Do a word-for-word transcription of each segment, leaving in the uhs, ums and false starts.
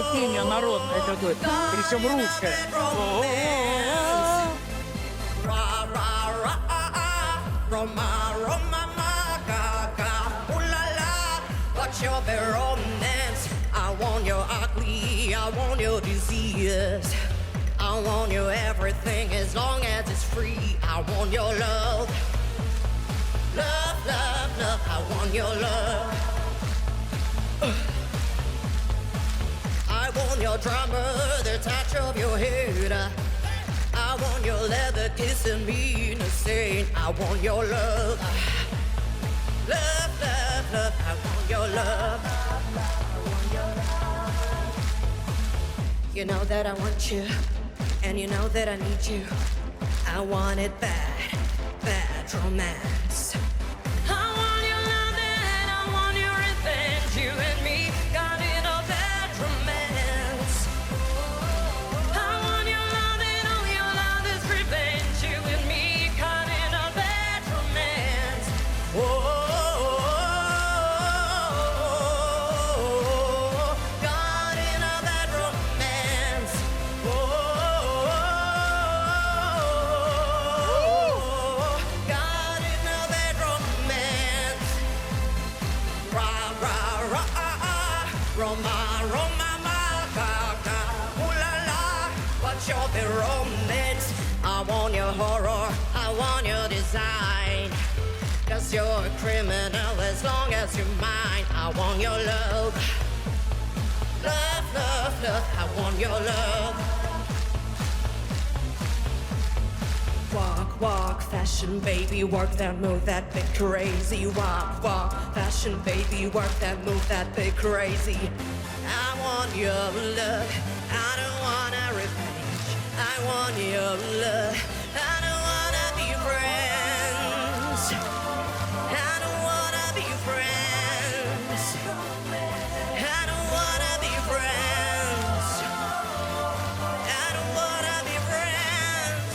Национальное пение народное такое, причем русское. Roma, Roma, ma, ga, ga, ooh la la, what's your romance? I want your ugly, I want your disease. I want your everything as long as it's free. I want your love, love, love, love. I want your love. I want your drummer, the touch of your head. I want your leather kissing me in a saint. I want your love, love, love, love. I want your love. You know that I want you, and you know that I need you. I want it bad, bad romance. I want your love and I want your revenge. You and me got in a bad romance. I want your love and all your love is revenge. You and me got in a bad romance. Whoa. Roma, Roma, ma, ga, ga, ooh la la, what's your romance? I want your horror, I want your design. Cause you're a criminal as long as you're mine. I want your love, love, love, love. I want your love. Walk, walk, fashion baby, work that move, that bit crazy. Walk, walk, fashion baby, work that move, that bit crazy. I want your love, I don't wanna revenge. I want your love, I don't wanna be friends. I don't wanna be friends. I don't wanna be friends. I don't wanna be friends.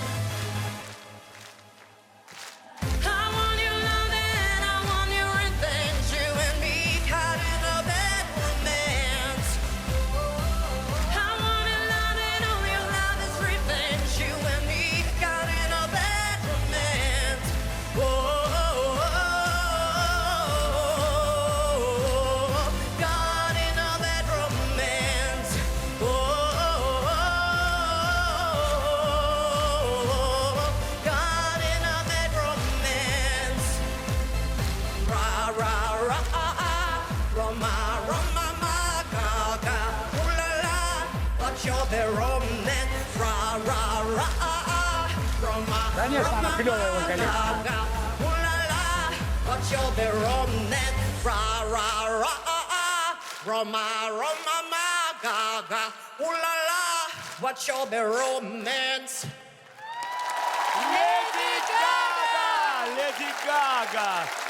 I want your love and I want your revenge. You and me caught in a bad romance. I want your love and all your love is revenge. You and me caught in a bad romance. Whoa, caught in a bad romance. Whoa, caught in a bad romance. Ra ra ra ah ah, Roma, Roma, ma, ga, ga, ooh la la, what's your romance? Ra ra ra ah ah, Roma, Конечно, она Roma, клёвая ma, вокалистка. ga, ga, ooh la la, what's your romance? Ra ra ra ah ah, Roma, Roma, ma, ga, ga, ooh la la, what's your romance? Леди Гага! Леди Гага!